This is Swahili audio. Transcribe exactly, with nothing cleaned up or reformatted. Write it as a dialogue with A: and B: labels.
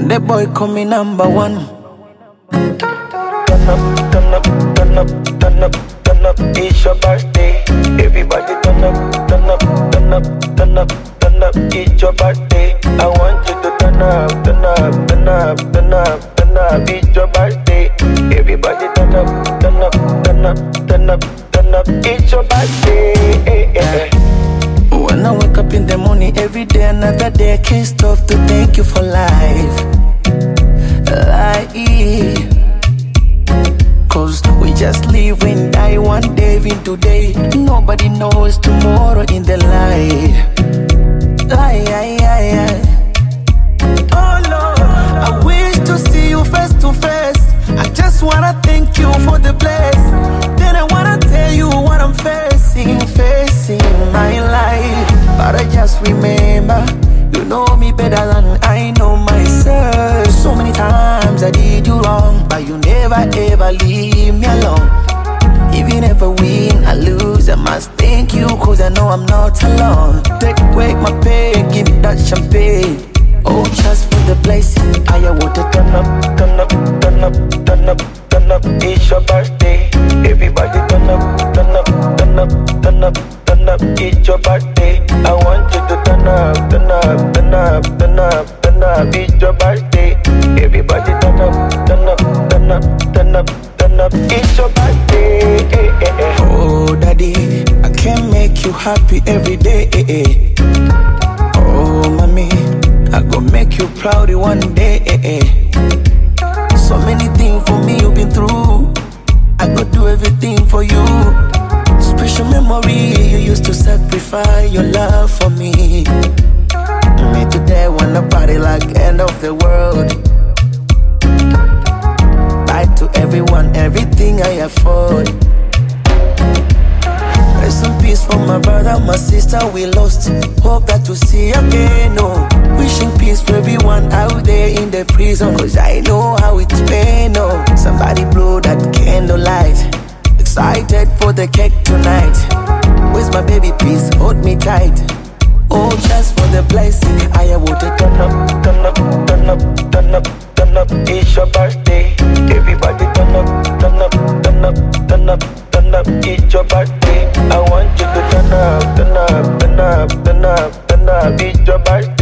A: And the boy call me number one.
B: Turn up, turn up, turn up, turn up, turn up, it's your birthday. Everybody turn up, turn up, turn up, turn up, turn up, it's your birthday. I want you to turn up, turn up, turn up, turn up, turn up, it's your birthday. Everybody turn up, turn up, turn up, turn up, turn up, it's your birthday. Hey, hey, hey.
A: When I wake up in the morning, every day, another day, I can't stop to thank you for life. Life. Cause we just live and die one day in today. Nobody knows tomorrow in the light. Light, light, light. Oh Lord, I wish to see you face to face. I just wanna thank you for the bless. Then I wanna tell you what I'm facing, facing my life. But I just remember, you know me better than I know myself. So many times I did you wrong, but you never ever leave me alone. Even if I win, I lose, I must thank you, cause I know I'm not alone. Take away my pain, give me that champagne. Oh, just for the blessing, I want to
B: Turn up, turn up, turn up, turn up, turn up, it's your birthday. Everybody turn up, turn up, turn up, turn up, turn up, it's your birthday. I want you to turn up, turn up, turn up, turn up, turn up, it's your birthday. Everybody turn up, turn up, turn up, turn up, turn up, it's your birthday. Hey, hey, hey.
A: Oh, daddy, I can make you happy every day. Oh, mommy, I gon' make you proud one day. So many things for me you've been through. I go do everything for you. Special memory, you used to sacrifice your love for me. Me today wanna party like end of the world. Buy to everyone everything I afford. Rest in peace for my brother, my sister we lost. Hope that to see again, oh. Wishing peace for everyone out there in the prison, cause I know how it's been, oh. Somebody blow that candlelight. Excited for the cake tonight. Where's my baby, please hold me tight. Oh, just for the blessing, I want to
B: Turn up, turn up, turn up, turn up, turn up, it's your birthday. Everybody turn up, turn up, turn up, turn up, turn up, it's your birthday. I want you to turn up, turn up, turn up, turn up, turn up, it's your birthday.